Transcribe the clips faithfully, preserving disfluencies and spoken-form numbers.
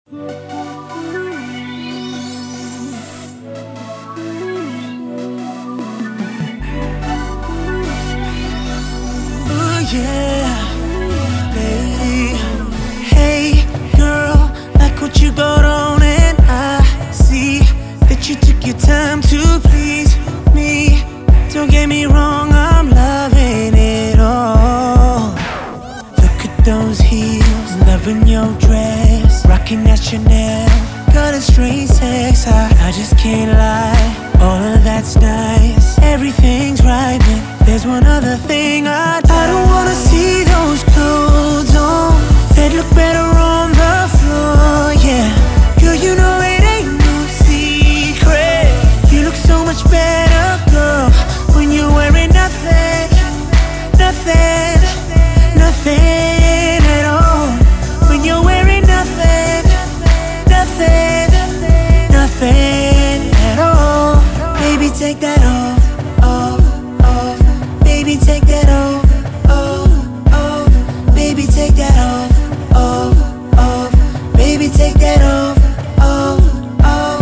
yeah, lady. Hey, girl, like what you got on, and I see that you took your time to please me. Don't get me wrong, I'm loving it all. Look at those heels, loving your dress, rocking that Chanel, got a strange sex. I, I just can't lie, all of that's nice, everything's right, but there's one other thing I I don't wanna see those clothes on that look better on the floor, yeah. Girl, you know it ain't no secret, you look so much better, girl, when you're wearing nothing, nothing, nothing at all. When you're wearing nothing, nothing, nothing at all. Baby, take that off, off, off. Baby, take that off, off, off. Baby, take that off, off, off. Baby, take that off, off, off.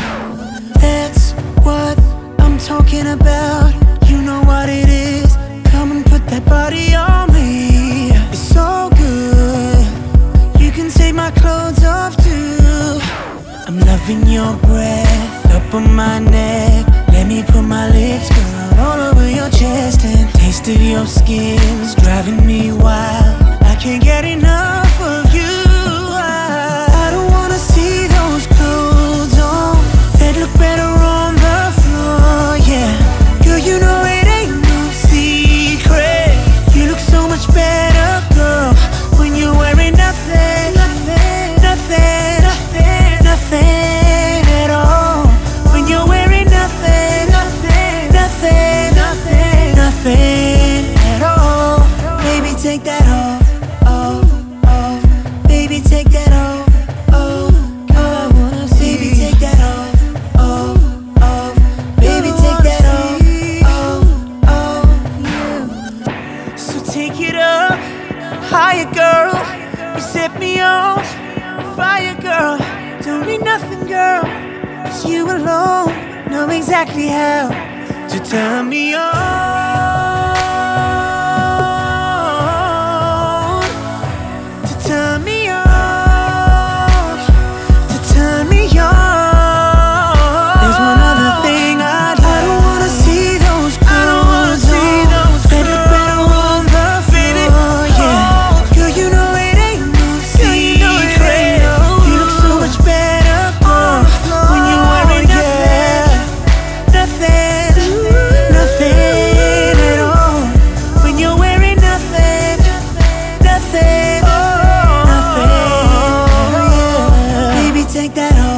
That's what I'm talking about. You know what it is. Come and put that body on me. It's so good. You can take my clothes off too. I'm loving your breath up on my neck. Let me put my lips, girl, all over your chest, and taste of your skin's driving me wild. I can't get enough of you. I, I don't wanna see those clothes on that look better on the floor, yeah. Girl, you know it ain't no secret, you look so much better, girl, when you're wearing nothing, nothing, nothing, nothing, nothing at all. When you're wearing nothing, nothing, nothing, nothing, nothing at all. Baby, take that off, off, off. Baby, take that off, off, off. Baby, take that off, off, off. Baby, take that off, off, off. So take it up higher, girl. You set me on fire, girl. Don't need nothing, girl, 'cause you alone know exactly how to turn me on, to turn me on, to turn me on. There's one other thing I'd like. I don't wanna see those clothes on that look better on the floor, yeah. Girl, you know it ain't no secret, you look so much better, girl, when you're wearing nothing, nothing, nothing at all. When you're wearing nothing, nothing, nothing, yeah. Baby, take that off.